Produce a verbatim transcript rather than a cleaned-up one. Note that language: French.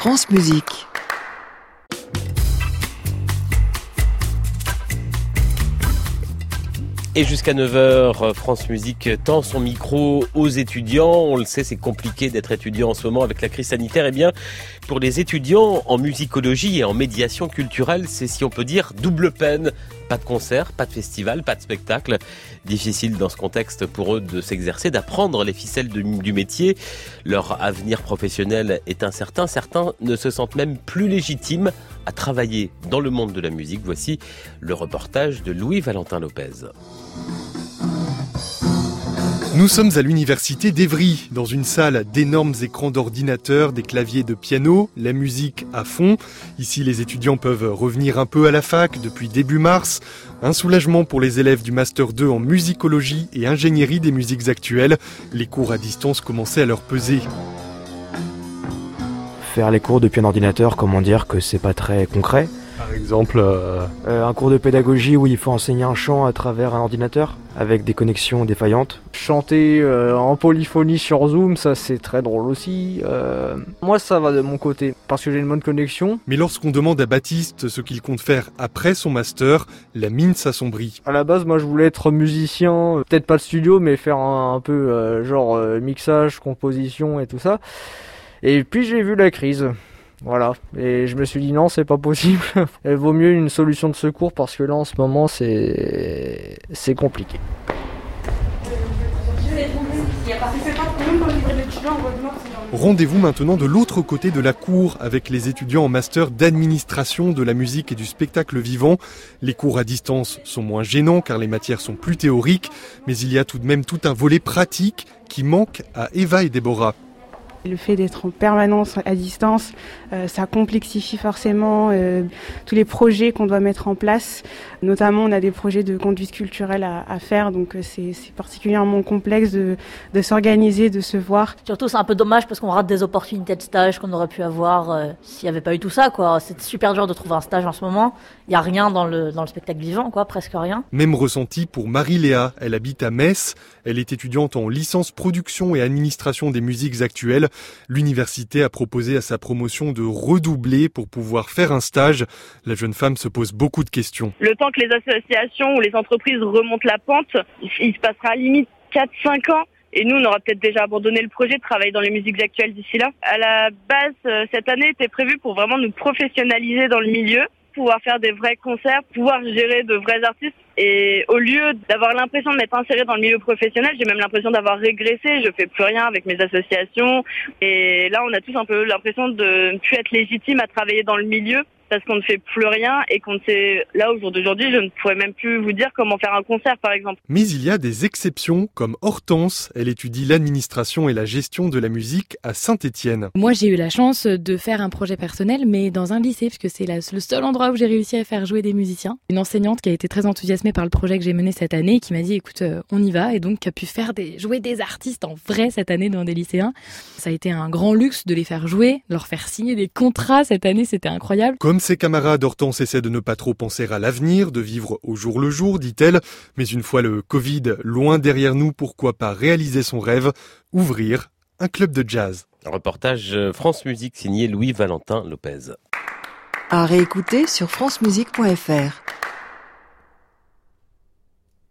France Musique. Et jusqu'à neuf heures, France Musique tend son micro aux étudiants. On le sait, c'est compliqué d'être étudiant en ce moment avec la crise sanitaire. Eh bien, pour les étudiants en musicologie et en médiation culturelle, c'est, si on peut dire, double peine. Pas de concert, pas de festival, pas de spectacle. Difficile dans ce contexte pour eux de s'exercer, d'apprendre les ficelles de, du métier. Leur avenir professionnel est incertain. Certains ne se sentent même plus légitimes à travailler dans le monde de la musique. Voici le reportage de Louis-Valentin Lopez. Nous sommes à l'université d'Évry, dans une salle d'énormes écrans d'ordinateur, des claviers de piano, la musique à fond. Ici, les étudiants peuvent revenir un peu à la fac depuis début mars. Un soulagement pour les élèves du Master deux en musicologie et ingénierie des musiques actuelles. Les cours à distance commençaient à leur peser. Faire les cours depuis un ordinateur, comment dire que c'est pas très concret. Par exemple, euh... Euh, un cours de pédagogie où il faut enseigner un chant à travers un ordinateur, avec des connexions défaillantes. Chanter euh, en polyphonie sur Zoom, ça c'est très drôle aussi. Euh... Moi ça va de mon côté, parce que j'ai une bonne connexion. Mais lorsqu'on demande à Baptiste ce qu'il compte faire après son master, la mine s'assombrit. À la base, moi je voulais être musicien, peut-être pas de studio, mais faire un, un peu euh, genre euh, mixage, composition et tout ça. Et puis j'ai vu la crise. Voilà, et je me suis dit non, c'est pas possible. Il vaut mieux une solution de secours parce que là en ce moment c'est c'est compliqué. Rendez-vous maintenant de l'autre côté de la cour avec les étudiants en master d'administration de la musique et du spectacle vivant. Les cours à distance sont moins gênants car les matières sont plus théoriques, mais il y a tout de même tout un volet pratique qui manque à Eva et Déborah. Le fait d'être en permanence à distance, euh, ça complexifie forcément euh, tous les projets qu'on doit mettre en place. Notamment, on a des projets de conduite culturelle à, à faire, donc euh, c'est, c'est particulièrement complexe de, de s'organiser, de se voir. Surtout, c'est un peu dommage parce qu'on rate des opportunités de stage qu'on aurait pu avoir euh, s'il n'y avait pas eu tout ça, quoi. C'est super dur de trouver un stage en ce moment. Il n'y a rien dans le, dans le spectacle vivant, quoi, presque rien. Même ressenti pour Marie-Léa. Elle habite à Metz. Elle est étudiante en licence production et administration des musiques actuelles. L'université a proposé à sa promotion de redoubler pour pouvoir faire un stage. La jeune femme se pose beaucoup de questions. Le temps que les associations ou les entreprises remontent la pente, il se passera à limite quatre cinq ans. Et nous, on aura peut-être déjà abandonné le projet de travailler dans les musiques actuelles d'ici là. À la base, cette année était prévue pour vraiment nous professionnaliser dans le milieu, pouvoir faire des vrais concerts, pouvoir gérer de vrais artistes. Et au lieu d'avoir l'impression de m'être insérée dans le milieu professionnel, j'ai même l'impression d'avoir régressé. Je fais plus rien avec mes associations. Et là, on a tous un peu l'impression de ne plus être légitime à travailler dans le milieu parce qu'on ne fait plus rien et qu'on ne sait... Là, au jour d'aujourd'hui, je ne pourrais même plus vous dire comment faire un concert, par exemple. Mais il y a des exceptions, comme Hortense. Elle étudie l'administration et la gestion de la musique à Saint-Étienne. Moi, j'ai eu la chance de faire un projet personnel, mais dans un lycée, parce que c'est la, le seul endroit où j'ai réussi à faire jouer des musiciens. Une enseignante qui a été très enthousiasmée par le projet que j'ai mené cette année, qui m'a dit, écoute, euh, on y va, et donc qui a pu faire des, jouer des artistes en vrai cette année dans des lycéens. Ça a été un grand luxe de les faire jouer, de leur faire signer des contrats cette année, c'était incroyable. Comme ses camarades, Hortense essaie de ne pas trop penser à l'avenir, de vivre au jour le jour, dit-elle. Mais une fois le Covid loin derrière nous, pourquoi pas réaliser son rêve, ouvrir un club de jazz. Un reportage France Musique signé Louis-Valentin Lopez. À réécouter sur francemusique point f r.